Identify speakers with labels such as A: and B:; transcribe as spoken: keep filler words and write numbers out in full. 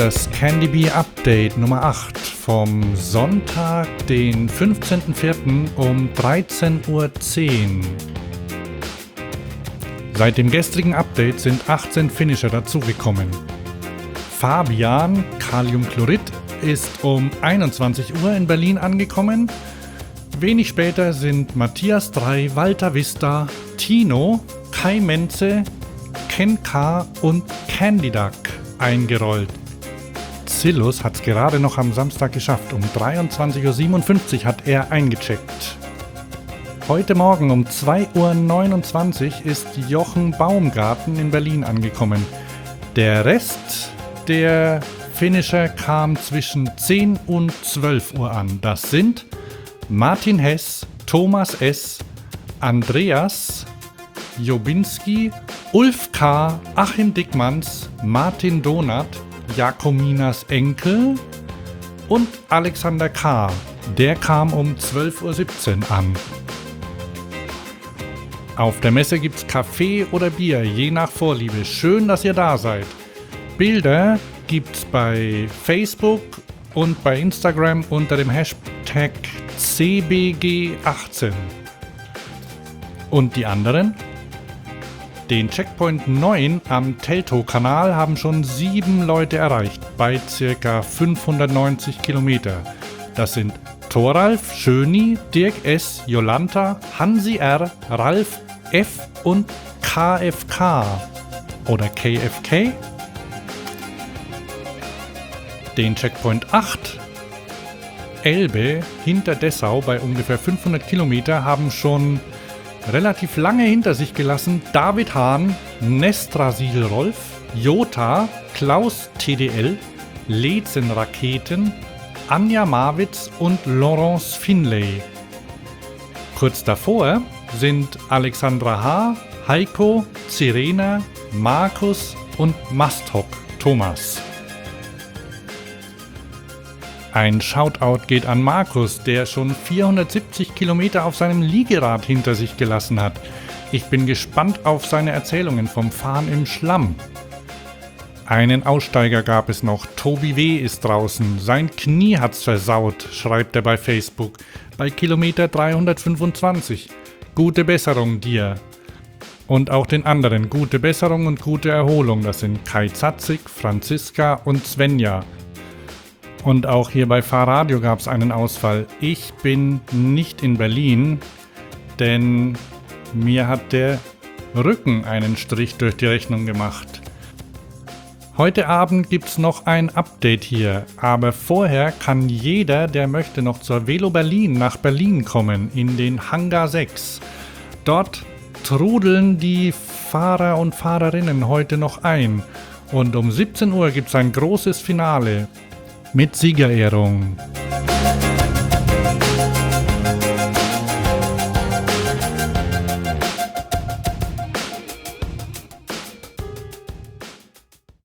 A: das Candy Bee Update Nummer acht vom Sonntag, den fünfzehnten vierten um dreizehn Uhr zehn. Seit dem gestrigen Update sind achtzehn Finisher dazugekommen. Fabian Kaliumchlorid ist um einundzwanzig Uhr in Berlin angekommen. Wenig später sind Matthias drei, Walter Vista, Tino, Kai Menze, Ken K. und Candy Duck eingerollt. Zillus hat es gerade noch am Samstag geschafft. Um dreiundzwanzig Uhr siebenundfünfzig hat er eingecheckt. Heute Morgen um zwei Uhr neunundzwanzig ist Jochen Baumgarten in Berlin angekommen. Der Rest der Finisher kam zwischen zehn und zwölf Uhr an. Das sind Martin Hess, Thomas S., Andreas Jobinski, Ulf K., Achim Dickmanns, Martin Donath, Jakominas Enkel und Alexander K. Der kam um zwölf Uhr siebzehn an. Auf der Messe gibt's Kaffee oder Bier, je nach Vorliebe. Schön, dass ihr da seid. Bilder gibt's bei Facebook und bei Instagram unter dem Hashtag C B G achtzehn. Und die anderen? Den Checkpoint neun am Teltow-Kanal haben schon sieben Leute erreicht, bei ca. fünfhundertneunzig Kilometer. Das sind Thoralf, Schöni, Dirk S., Jolanta, Hansi R., Ralf F. und K F K oder K F K. Den Checkpoint acht, Elbe, hinter Dessau bei ungefähr fünfhundert Kilometer, haben schon relativ lange hinter sich gelassen David Hahn, Nestrasil Rolf, Jota, Klaus T D L, Lezen Raketen, Anja Marwitz und Laurence Finlay. Kurz davor sind Alexandra H., Heiko, Serena, Markus und Mastok Thomas. Ein Shoutout geht an Markus, der schon vierhundertsiebzig Kilometer auf seinem Liegerad hinter sich gelassen hat. Ich bin gespannt auf seine Erzählungen vom Fahren im Schlamm. Einen Aussteiger gab es noch. Tobi W. ist draußen. Sein Knie hat's versaut, schreibt er bei Facebook. Bei Kilometer dreihundertfünfundzwanzig. Gute Besserung dir. Und auch den anderen gute Besserung und gute Erholung. Das sind Kai Zatzig, Franziska und Svenja. Und auch hier bei Fahrradio gab es einen Ausfall. Ich bin nicht in Berlin, denn mir hat der Rücken einen Strich durch die Rechnung gemacht. Heute Abend gibt es noch ein Update hier, aber vorher kann jeder, der möchte, noch zur Velo Berlin nach Berlin kommen, in den Hangar sechs. Dort trudeln die Fahrer und Fahrerinnen heute noch ein. Und um siebzehn Uhr gibt es ein großes Finale mit Siegerehrung.